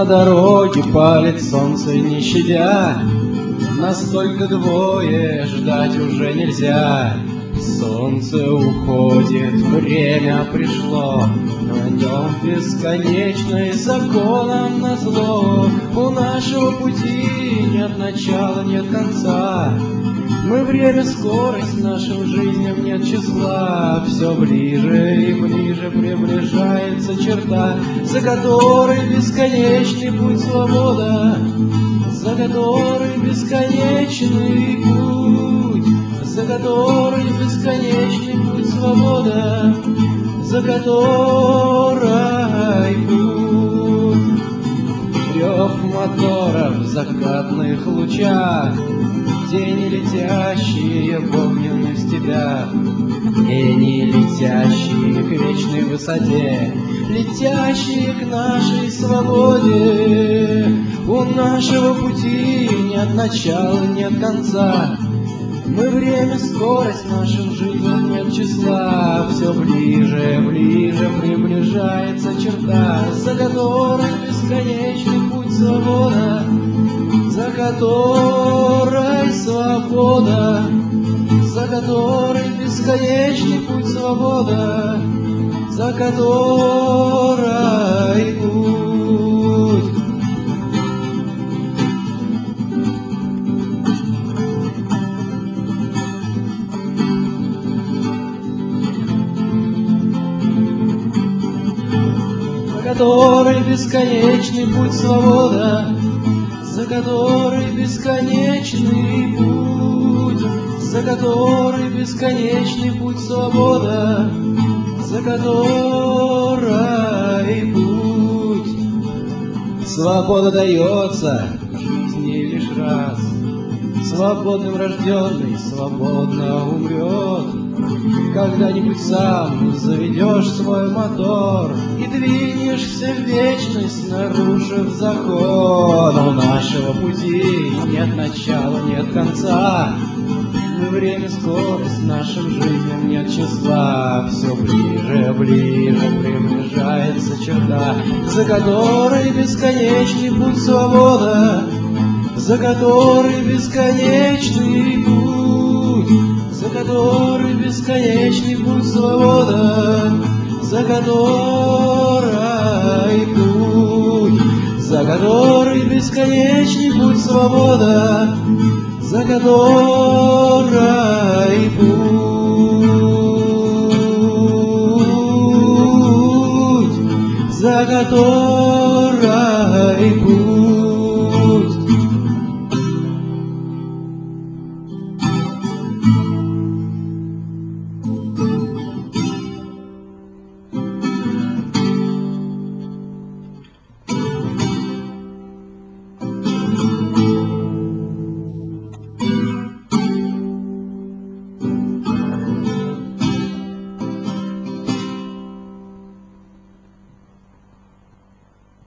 на дороге палит солнце не щадя. Нас только двое, ждать уже нельзя. Солнце уходит, время пришло, но идем бесконечный законом назло. У нашего пути нет начала, нет конца. Мы время, скорость, нашим жизням нет числа. Все ближе и ближе приближается черта, за которой бесконечный путь свобода, за которой бесконечный путь, за которой бесконечный путь свобода, за которой путь. Рев моторов в закатных лучах, тени летящие в огненных степях, тени летящие к вечной высоте, летящие к нашей свободе. У нашего пути нет начала, нет конца. Мы время, скорость, нашим жизням нет числа. Все ближе, ближе приближается черта, за которой бесконечный путь свобода, за которой свобода, за которой бесконечный путь свобода, за которой путь. За которой бесконечный путь свобода, за которой бесконечный путь, за которой бесконечный путь свобода, за которой путь. Свобода дается в жизни лишь раз, свободным рожденный свободно умрет. Когда-нибудь сам заведешь свой мотор и двинешься в вечность, нарушив закон. У нашего пути нет начала, нет конца. Мы время, скорость, нашим жизням нет числа. Все ближе, ближе приближается черта, за которой бесконечный путь свобода, за которой бесконечный путь, за которой бесконечный путь свобода, за которой путь, за которой бесконечный путь свобода, за которой путь, за которой путь.